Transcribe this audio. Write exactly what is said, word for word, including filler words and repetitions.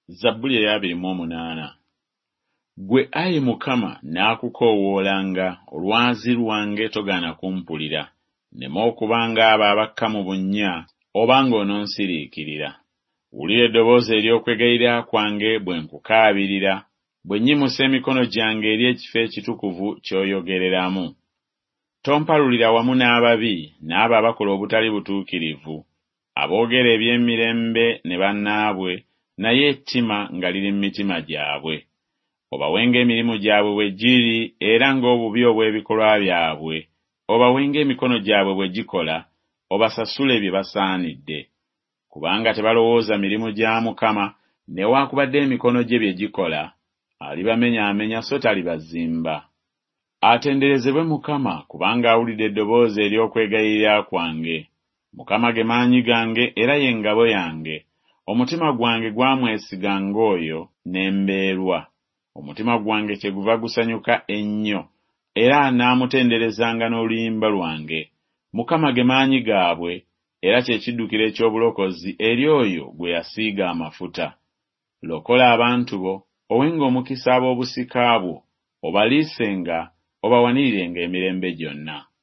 Zabbuli ey'abiri mu omunaana. Gwe ayi Mukama naakukoowoolanga, olwazi lwange togaana kumpulira, nneme okubanga abo abakka mu bunnya obanga ononsiriikirira. Wulira eddoboozi ery'okwegayirira kwange bwe nkukaabirira, bwe nnyimusa emikono gyange eri ekifo ekitukuvu ky'oyogereramu. Tompalulira wamu n'ababi n'abo abakola obutali butuukirivu, aboogera eby'emirembe ne bannaabwe, naye ettima nga liri mu mitima gyabwe. Obawenga emirimu gyabwe bwe giri era ng'obubi obw'ebikolwa byabwe, obawenga emikono gyabwe bwe gikola, obasasule bye basaanidde. Kubanga tebalowooza mirimu gya Mukama, newaakubadde emikono gye bye gikola, alibamenyaamenya so talibazimba. Atenderezebwe Mukama kubanga awulidde eddoboozi ery'okwegayirira kwange. Mukama ge maanyi gange era ye ngabo yange. Omutima gwange gwamwesiga ng'oyo n'embeerwa. Omutima gwange kyeguva gusanyuka ennyo, era anaamutenderezanga n'oluyimba lwange. Mukama ge maanyi gaabwe, era kye kiddukiro eky'obulokozi eri oyo gwe yasiiga amafuta. Lokola abantu bo, owenga omukisa ab'obusika bwo, obaliisenga, obawanirenga emirembe gyonna.